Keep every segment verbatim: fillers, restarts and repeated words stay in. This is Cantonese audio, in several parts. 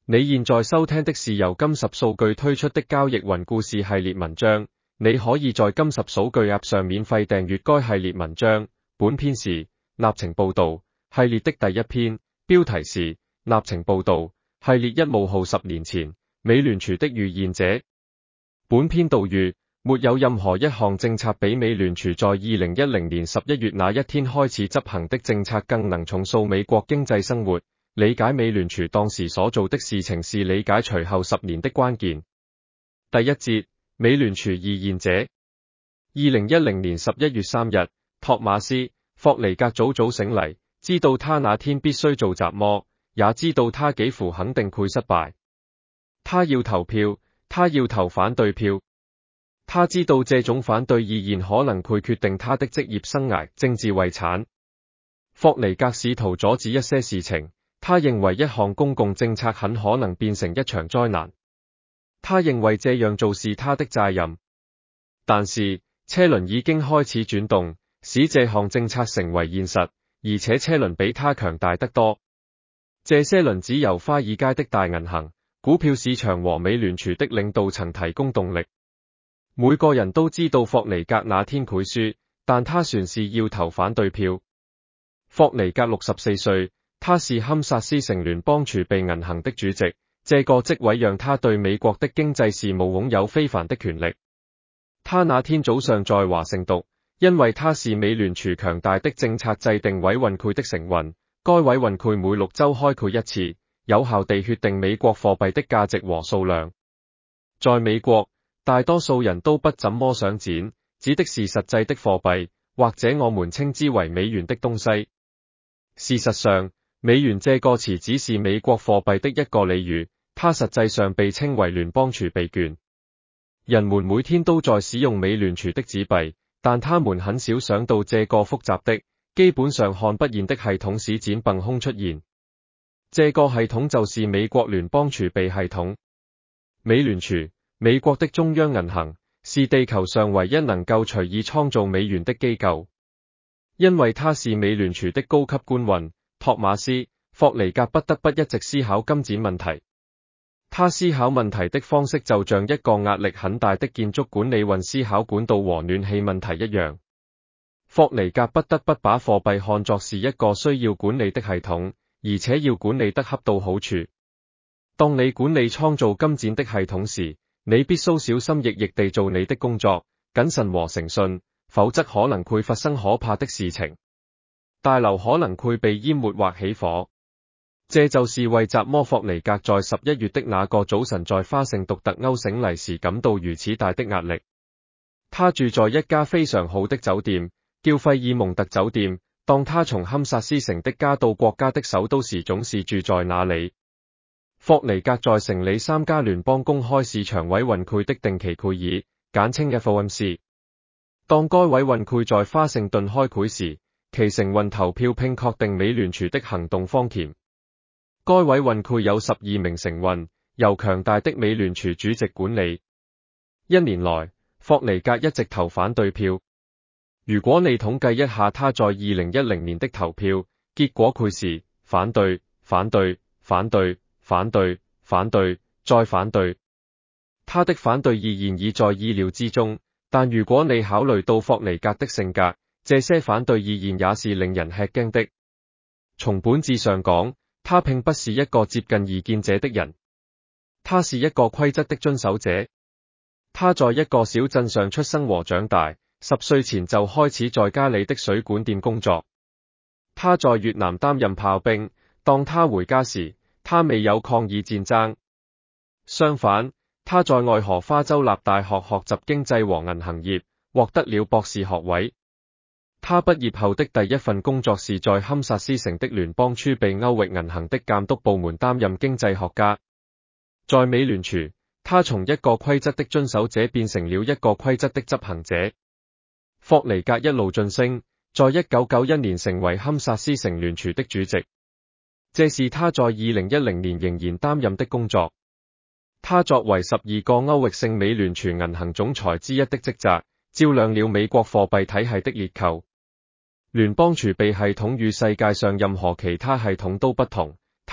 你現在收聽的是由金十數據推出的交易雲故事系列文章，你可以在金十數據 App 上免費訂閱該系列文章。本篇是立程報道系列的第一篇，標題是立程報道系列一冒號十年前美聯儲的預言者。本篇導語：沒有任何一項政策比美聯儲在二零一零年十一月那一天開始執行的政策更能重塑美國經濟生活。理解美聯儲當時所做的事情是理解隨後十年的關鍵。第一節，美聯儲預言者。二零一零年十一月三日，托馬斯·霍尼格早早醒嚟，知道他那天必須做雜魔，也知道他幾乎肯定會失敗。他要投票，他要投反對票。他知道這種反對意見可能會決定他的職業生涯、政治遺產。霍尼格試圖阻止一些事情。他認為一項公共政策很可能變成一場災難。他認為這樣做是他的責任。但是，車輪已經開始轉動，使這項政策成為現實，而且車輪比他強大得多。這些輪子由華爾街的大銀行、股票市場和美聯儲的領導層提供動力。每個人都知道霍尼格那天會輸，但他算是要投反對票。霍尼格六十四歲。他是堪薩斯城聯邦儲備銀行的主席，這個職位讓他對美國的經濟事務擁有非凡的權力。他那天早上在華盛頓，因為他是美聯儲強大的政策制定委員會的成員，該委員會每六週開會一次，有效地決定美國貨幣的價值和數量。在美國，大多數人都不怎麼想錢，指的是實際的貨幣，或者我們稱之為美元的東西。事實上，美元這個詞只是美國貨幣的一個俚語，它實際上被稱為聯邦儲備券。人們每天都在使用美聯儲的紙幣，但他們很少想到這個複雜的、基本上看不見的系統使錢憑空出現。這個系統就是美國聯邦儲備系統。美聯儲，美國的中央銀行，是地球上唯一能夠隨意創造美元的機構。因為他是美聯儲的高級官員，托馬斯·霍尼格不得不一直思考金錢問題。他思考問題的方式就像一個壓力很大的建築管理員思考管道和暖氣問題一樣。霍尼格不得不把貨幣看作是一個需要管理的系統，而且要管理得恰到好處。當你管理創造金錢的系統時，你必須小心翼翼地做你的工作，謹慎和誠信，否則可能會發生可怕的事情。大樓可能會被淹沒或起火。這就是為雜魔霍尼格在十一月的那個早晨在華盛頓特歐醒嚟時感到如此大的壓力。他住在一家非常好的酒店，叫費爾蒙特酒店。當他從堪薩斯城的家到國家的首都時，總是住在那裡。霍尼格在城裡參加聯邦公開市場委員會的定期會議，簡稱 F O M C。當該委員會在華盛頓開會時，其成員投票並確定美聯儲的行動方針。該委員會有十二名成員，由強大的美聯儲主席管理。一年來，霍尼格一直投反對票。如果你統計一下他在二零一零年的投票，結果會是反對、反對、反對、反對、反對、再反對。他的反對意見已在意料之中，但如果你考慮到霍尼格的性格，這些反對意見也是令人吃驚的。從本質上講，他並不是一個接近異見者的人，他是一個規則的遵守者。他在一個小鎮上出生和長大，十歲前就開始在家裡的水管店工作。他在越南擔任炮兵，當他回家時，他未有抗議戰爭。相反，他在愛荷華州立大學學習經濟和銀行業，獲得了博士學位。他畢業後的第一份工作是在堪薩斯城的聯邦儲備歐域銀行的監督部門擔任經濟學家。在美聯儲，他從一個規則的遵守者變成了一個規則的執行者。霍尼格一路晉升，在一九九一年成為堪薩斯城聯儲的主席。這是他在二零一零年仍然擔任的工作。他作為十二個歐域性美聯儲銀行總裁之一的職責，照亮了美國貨幣體系的裂構。聯邦儲備系統與世界上任何其他系統都不同，它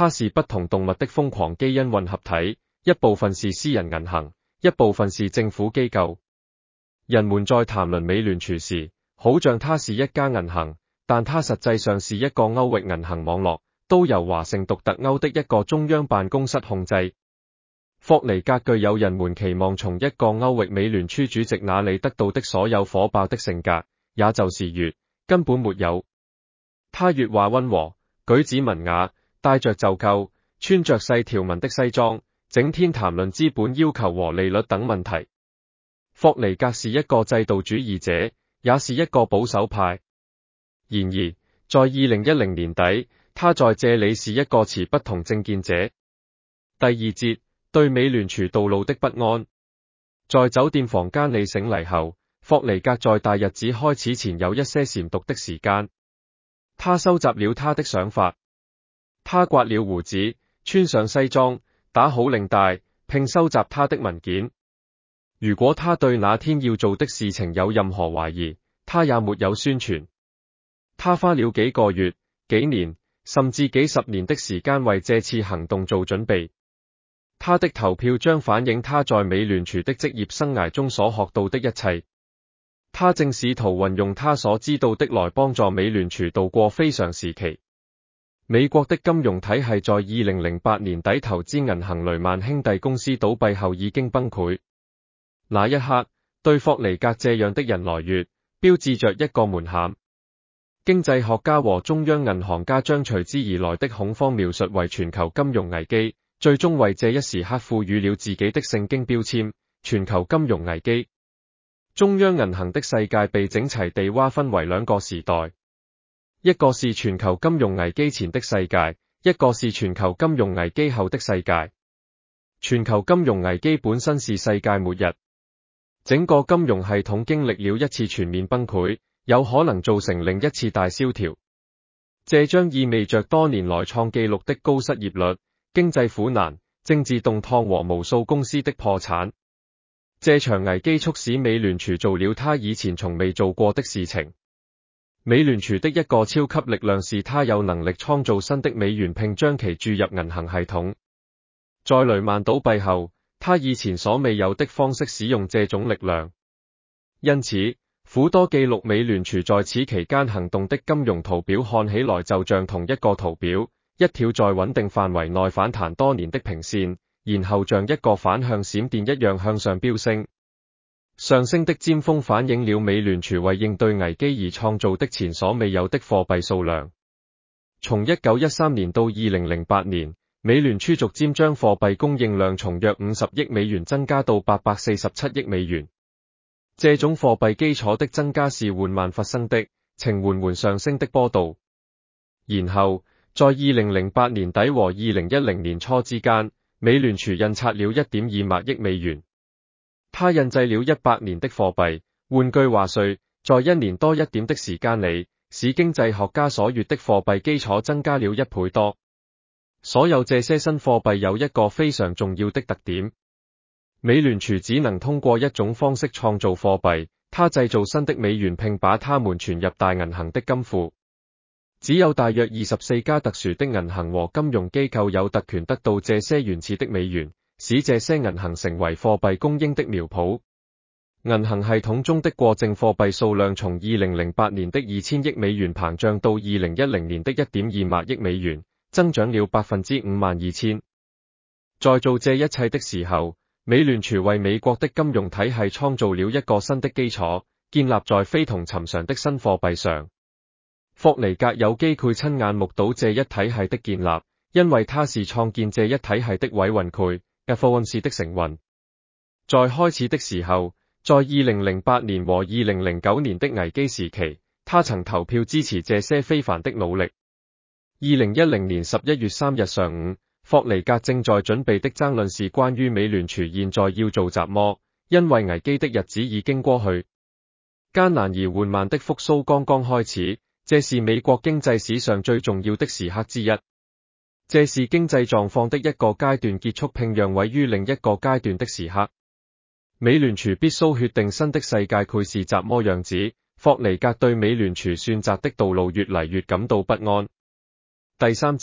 它是不同動物的瘋狂基因混合體，一部分是私人銀行，一部分是政府機構。人們在談論美聯儲時，好像它是一家銀行，但它實際上是一個歐域銀行網絡，都由華盛頓特歐的一個中央辦公室控制。霍尼格具有人們期望從一個歐域美聯儲主席那裡得到的所有火爆的性格，也就是越根本沒有。他越話溫和，舉止文雅，戴着袖扣，穿着細條紋的西裝，整天談論資本要求和利率等問題。霍尼格是一個制度主義者，也是一個保守派。然而，在二零一零年底，他在這裡是一個持不同政見者。第二節，對美聯儲道路的不安。在酒店房間裡醒嚟後，霍尼格在大日子開始前有一些禪讀的時間。他收集了他的想法。他刮了鬍子，穿上西裝，打好領帶，並收集他的文件。如果他對那天要做的事情有任何懷疑，他也沒有宣傳。他花了幾個月、幾年，甚至幾十年的時間為這次行動做準備。他的投票將反映他在美聯儲的職業生涯中所學到的一切。他正試圖運用他所知道的來幫助美聯儲度過非常時期。美國的金融體系在二零零八年底投資銀行雷曼兄弟公司倒閉後已經崩潰。那一刻，對霍尼格這樣的人來說，標誌着一個門檻。經濟學家和中央銀行家將隨之而來的恐慌描述為全球金融危機，最終為這一時刻賦予了自己的聖經標籤——全球金融危機。中央銀行的世界被整齊地劃分為兩個時代，一個是全球金融危機前的世界，一個是全球金融危機後的世界。全球金融危機本身是世界末日，整個金融系統經歷了一次全面崩潰，有可能造成另一次大蕭條。這將意味着多年來創紀錄的高失業率、經濟苦難、政治動盪和無數公司的破產。這場危機促使美聯儲做了他以前從未做過的事情。美聯儲的一個超級力量是他有能力創造新的美元並將其注入銀行系統。在雷曼倒閉後，他以前所未有的方式使用這種力量。因此，苦多記錄美聯儲在此期間行動的金融圖表看起來就像同一個圖表，一條在穩定範圍內反彈多年的平線，然後像一個反向閃電一樣向上飆升。上升的尖峰反映了美聯儲為應對危機而創造的前所未有的貨幣數量。從一九一三年到二零零八年，美聯儲逐漸將貨幣供應量從約五十億美元增加到八百四十七億美元。這種貨幣基礎的增加是緩慢發生的，呈緩緩上升的波動。然後，在二零零八年底和二零一零年初之間，美聯儲印刷了一點二萬億美元。它印製了一百年的貨幣，換句話說，在一年多一點的時間裡，使經濟學家所閱的貨幣基礎增加了一倍多。所有這些新貨幣有一個非常重要的特點：美聯儲只能通過一種方式創造貨幣，它製造新的美元並把它們存入大銀行的金庫。只有大約二十四家特殊的銀行和金融機構有特權得到這些原始的美元，使這些銀行成為貨幣供應的苗圃。銀行系統中的過剩貨幣數量從二零零八年的二千億美元膨脹到二零一零年的一點二萬億美元，增長了百分之五萬二千。在做這一切的時候，美聯儲為美國的金融體系創造了一個新的基礎，建立在非同尋常的新貨幣上。霍尼格有機會親眼目睹這一體系的建立，因為他是創建這一體系的委員會 F O M C 的成員。在開始的時候，在二零零八年和二零零九年的危機時期，他曾投票支持這些非凡的努力。二零一零年十一月三日上午，霍尼格正在準備的爭論是關於美聯儲現在要做什麼，因為危機的日子已經過去，艱難而緩慢的復甦剛剛開始。這是美國經濟史上最重要的時刻之一。這是經濟狀況的一個階段結束並讓位於另一個階段的時刻。美聯儲必須決定新的世界會是怎麼樣子。霍尼格對美聯儲選擇的道路越嚟越感到不安。第三節，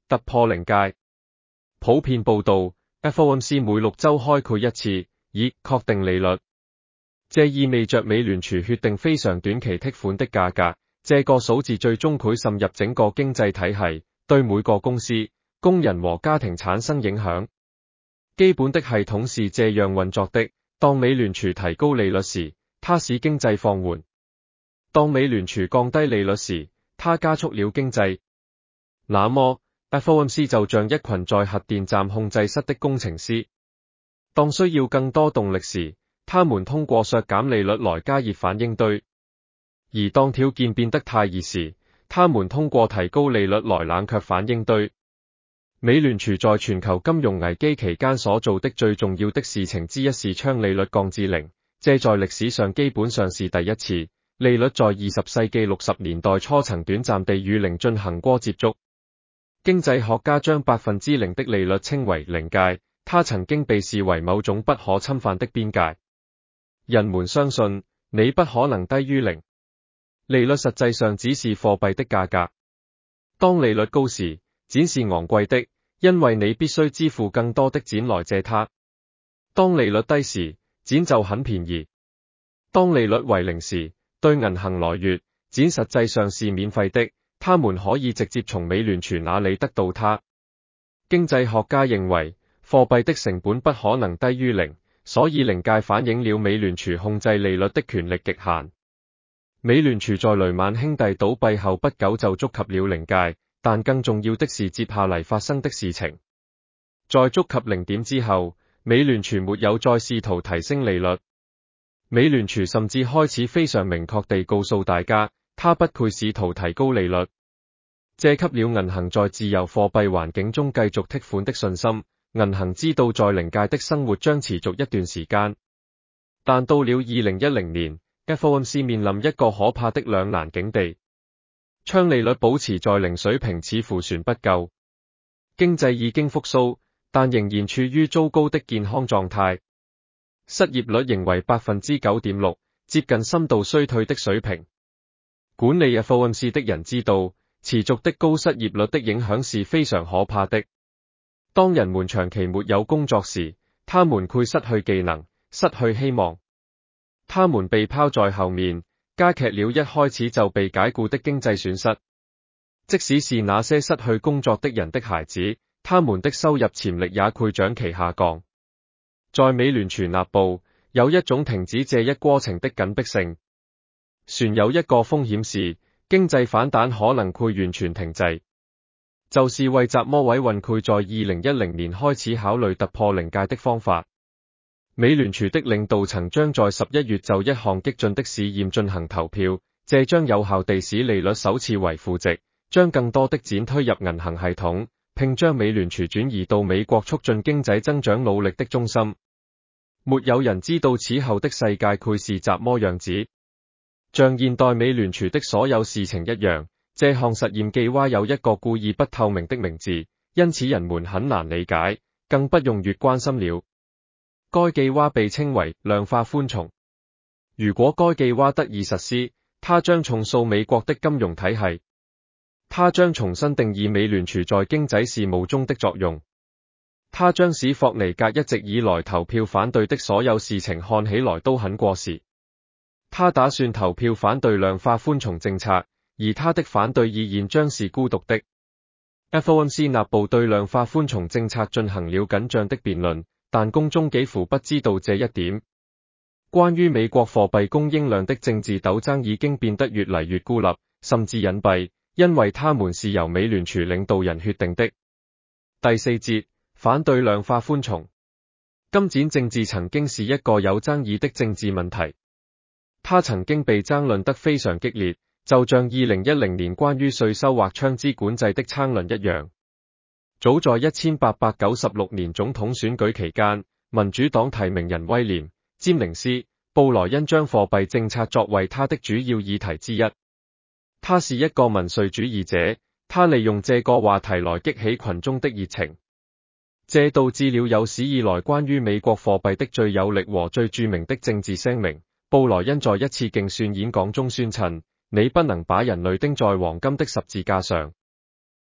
突破臨界。普遍報道 ，F O M C 每六周開會一次，以確定利率。這意味着美聯儲決定非常短期剔款的價格，這個數字最終會滲入整個經濟體系，對每個公司、工人和家庭產生影響。基本的系統是這樣運作的：當美聯儲提高利率時，它使經濟放緩；當美聯儲降低利率時，它加速了經濟。那麼 F O M C 就像一群在核電站控制室的工程師，當需要更多動力時，他們通過削減利率來加熱反應堆；而當條件變得太熱時，他們通過提高利率來冷卻反應堆。美聯儲在全球金融危機期間所做的最重要的事情之一是將利率降至零，這在歷史上基本上是第一次。利率在二十世紀六十年代初曾短暫地與零進行過接觸。經濟學家將百分之零的利率稱為臨界，它曾經被視為某種不可侵犯的邊界。人們相信你不可能低於零。利率實際上只是貨幣的價格。當利率高時，錢是昂貴的，因為你必須支付更多的錢來借它。當利率低時，錢就很便宜。當利率為零時，對銀行來說，錢實際上是免費的，他們可以直接從美聯儲那裡得到它。經濟學家認為，貨幣的成本不可能低於零，所以臨界反映了美聯儲控制利率的權力極限。美聯儲在雷曼兄弟倒閉後不久就觸及了臨界，但更重要的是接下來發生的事情。在觸及零點之後，美聯儲沒有再試圖提升利率。美聯儲甚至開始非常明確地告訴大家，它不配試圖提高利率。這給了銀行在自由貨幣環境中繼續剔款的信心。銀行知道在臨界的生活將持續一段時間，但到了二零一零年 ，F O M C 面臨一個可怕的兩難境地。將利率保持在零水平似乎算不夠，經濟已經復甦，但仍然處於糟糕的健康狀態。失業率仍為百分之九點六，接近深度衰退的水平。管理 F O M C 的人知道，持續的高失業率的影響是非常可怕的。當人們長期沒有工作時，他們會失去技能，失去希望。他們被拋在後面，加劇了一開始就被解雇的經濟損失。即使是那些失去工作的人的孩子，他們的收入潛力也會長期下降。在美聯儲內部，有一種停止這一過程的緊迫性。船有一個風險是，經濟反彈可能會完全停滯。就是為習魔委運會在二零一零年開始考慮突破臨界的方法。美聯儲的領導層將在十一月就一項激進的試驗進行投票，這將有效地使利率首次為負值，將更多的錢推入銀行系統，並將美聯儲轉移到美國促進經濟增長努力的中心。沒有人知道此後的世界會是怎麼樣子。像現代美聯儲的所有事情一樣，這項實驗計劃有一個故意不透明的名字，因此人們很難理解，更不用越關心了。該計劃被稱為量化寬鬆。如果該計劃得以實施，它將重塑美國的金融體系。它將重新定義美聯儲在經濟事務中的作用。它將使霍尼格一直以來投票反對的所有事情看起來都很過時。他打算投票反對量化寬鬆政策，而他的反對意見將是孤獨的。F O M C 內部對量化寬鬆政策進行了緊張的辯論，但公眾幾乎不知道這一點。關於美國貨幣供應量的政治鬥爭已經變得越嚟越孤立，甚至隱蔽，因為他們是由美聯儲領導人決定的。第四節，反對量化寬鬆。金錢政治曾經是一個有爭議的政治問題，它曾經被爭論得非常激烈，就像二零一零年關於稅收或槍支管制的爭論一樣。早在一千八百九十六年總統選舉期間，民主黨提名人威廉·詹寧斯·布萊恩將貨幣政策作為他的主要議題之一。他是一個民粹主義者，他利用這個話題來激起群眾的熱情。這導致了有史以來關於美國貨幣的最有力和最著名的政治聲明。布萊恩在一次競選演講中宣稱：你不能把人類釘在黃金的十字架上。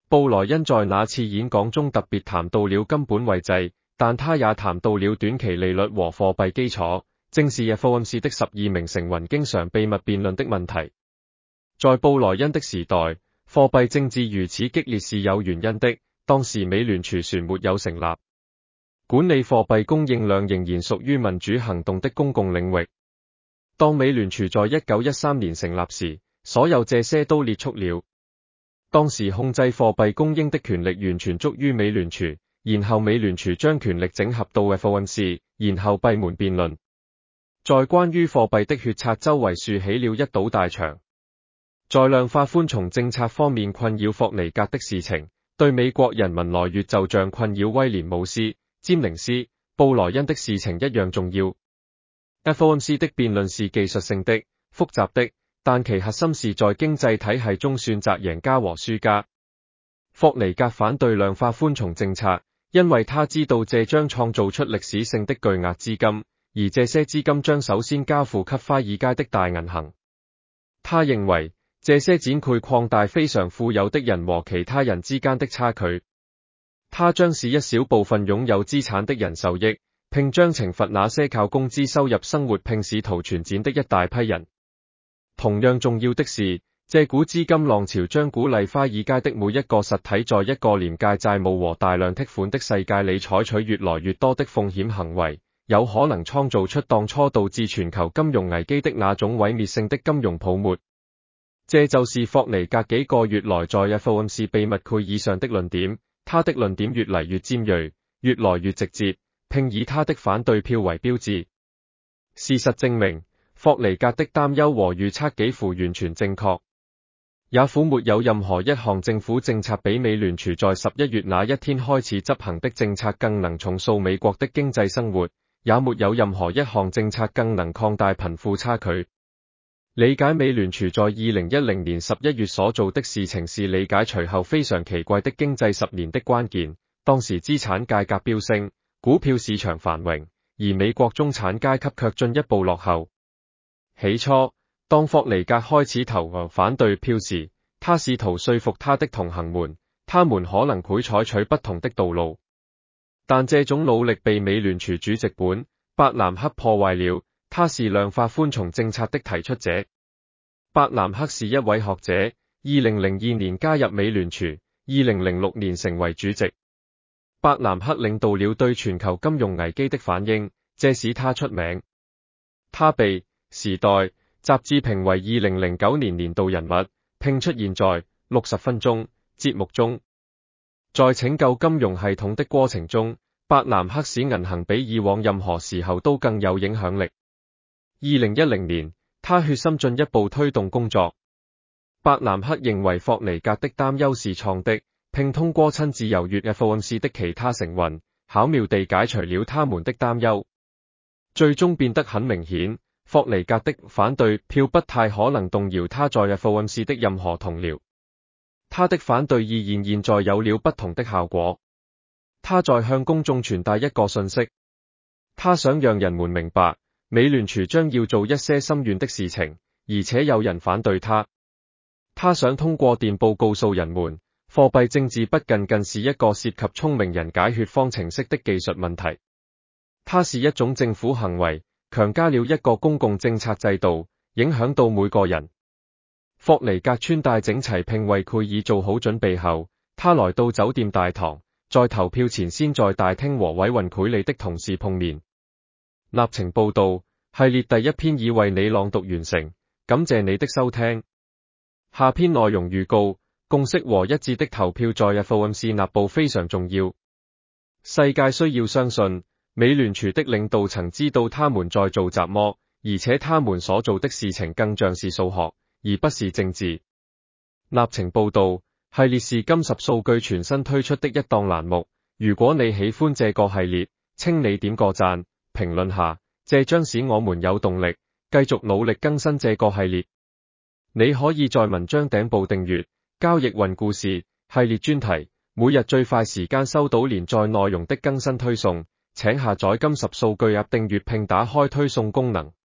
布萊恩在那次演講中特別談到了金本位制，但他也談到了短期利率和貨幣基礎，正是 F O M C 的十二名成員經常秘密辯論的問題。在布萊恩的時代，貨幣政治如此激烈是有原因的，當時美聯儲船沒有成立，管理貨幣供應量仍然屬於民主行動的公共領域。當美聯儲在一九一三年成立時，所有這些都列出了。當時控制貨幣供應的權力完全屬於美聯儲，然後美聯儲將權力整合到 F O M C， 然後閉門辯論。在關於貨幣的決策周圍豎起了一堵大牆。在量化寬鬆政策方面困擾霍尼格的事情，對美國人民來說就像困擾威廉姆斯、詹寧斯、布萊恩的事情一樣重要。F O M C 的辯論是技術性的、複雜的，但其核心是在經濟體系中選擇贏家和輸家。霍尼格反對量化寬鬆政策，因為他知道這將創造出歷史性的巨額資金，而這些資金將首先交付給華爾街的大銀行。他認為這些錢會擴大非常富有的人和其他人之間的差距。他將使一小部分擁有資產的人受益，並將懲罰那些靠工資收入生活並試圖存錢的一大批人。同樣重要的是，這股資金浪潮將鼓勵華爾街的每一個實體在一個廉價債務和大量提款的世界裡採取越來越多的風險行為，有可能創造出當初導致全球金融危機的那種毀滅性的金融泡沫。這就是霍尼格幾個月來在 F O M C 秘密會議上的論點。他的論點越嚟越尖銳，越來越直接，並以他的反對票為標誌。事實證明，霍尼格的擔憂和預測幾乎完全正確。也乎沒有任何一項政府政策比美聯儲在十一月那一天開始執行的政策更能重塑美國的經濟生活，也沒有任何一項政策更能擴大貧富差距。理解美聯儲在二零一零年十一月所做的事情是理解隨後非常奇怪的經濟十年的關鍵。當時資產價格飆升，股票市場繁榮，而美國中產階級卻進一步落後。起初，當霍尼格開始投反對票時，他試圖說服他的同行們，他們可能會採取不同的道路。但這種努力被美聯儲主席本伯南克破壞了。他是量化寬鬆政策的提出者。伯南克是一位學者，二零零二年加入美聯儲，二零零六年成為主席。伯南克領導了對全球金融危機的反應，這使他出名。他被《時代》雜誌評為二零零九年年度人物，並出現在六十分鐘節目中。在拯救金融系統的過程中，伯南克使銀行比以往任何時候都更有影響力。二零一零年，他決心進一步推動工作。伯南克認為霍尼格的擔憂是錯的，並通過親自遊說 F O M C 的其他成員，巧妙地解除了他們的擔憂。最終變得很明顯，霍尼格的反對票不太可能動搖他在 F O M C 的任何同僚。他的反對意見現在有了不同的效果。他在向公眾傳達一個訊息，他想讓人們明白，美聯儲將要做一些深遠的事情，而且有人反對他。他想通過電報告訴人們，貨幣政治不僅僅是一個涉及聰明人解決方程式的技術問題，它是一種政府行為，強加了一個公共政策制度，影響到每個人。霍尼格穿戴整齊並為會議做好準備後，他來到酒店大堂，在投票前先在大廳和委運會理的同事碰面。立程報道系列第一篇已為你朗讀完成，感謝你的收聽。下篇內容預告：共識和一致的投票在 F O M C 內部非常重要。世界需要相信，美聯儲的領導層知道他們在做什麼，而且他們所做的事情更像是數學，而不是政治。立程報道系列是金十數據全新推出的一檔欄目，如果你喜歡這個系列，請你點個讚。評論下，這將使我們有動力繼續努力更新這個系列。你可以在文章頂部訂閱交易雲故事系列專題，每日最快時間收到連載內容的更新推送。請下載金十數據 App 訂閱並打開推送功能。